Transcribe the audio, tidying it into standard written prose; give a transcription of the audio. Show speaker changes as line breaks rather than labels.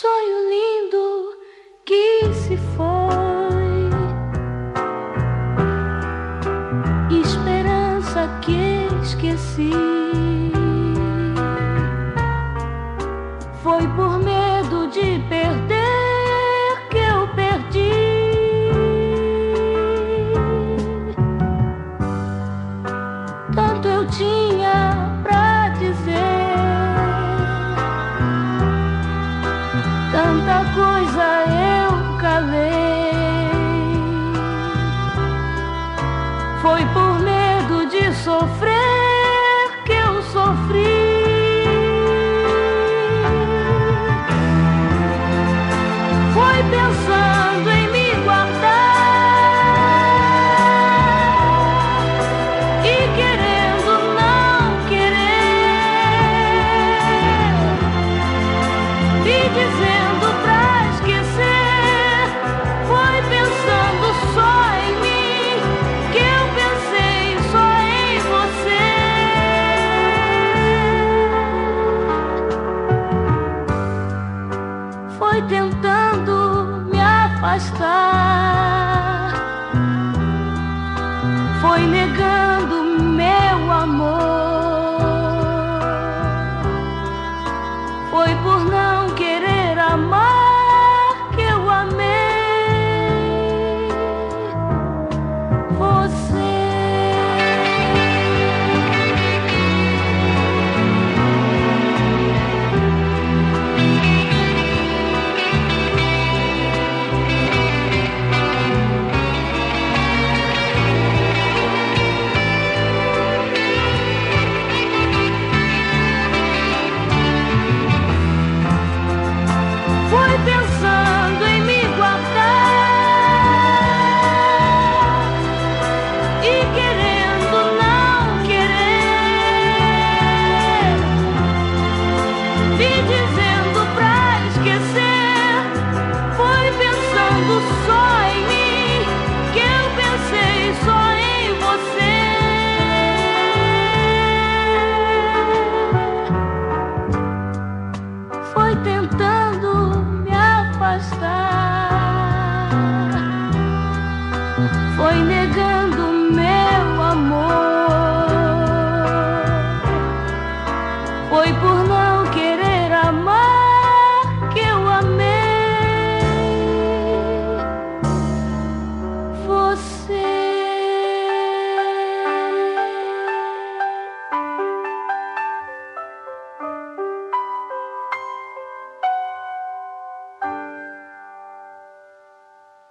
sonho lindo que se foi, esperança que esqueci. Foi por medo de perder que eu perdi. Tanto eu tinha pra dizer, tanta coisa eu calei. Foi por medo de sofrer que eu sofri. Foi pensando em me guardar e querendo não querer, e dizendo pra esquecer. Foi pensando só em mim que eu pensei só em você. Foi tentando me afastar, foi negando meu amor. Foi por não querer amar que eu amei você. Foi pensando em me guardar e querendo não querer, e dizendo pra esquecer. Foi pensando só em mim que eu pensei só em você. Foi tentando me afastar.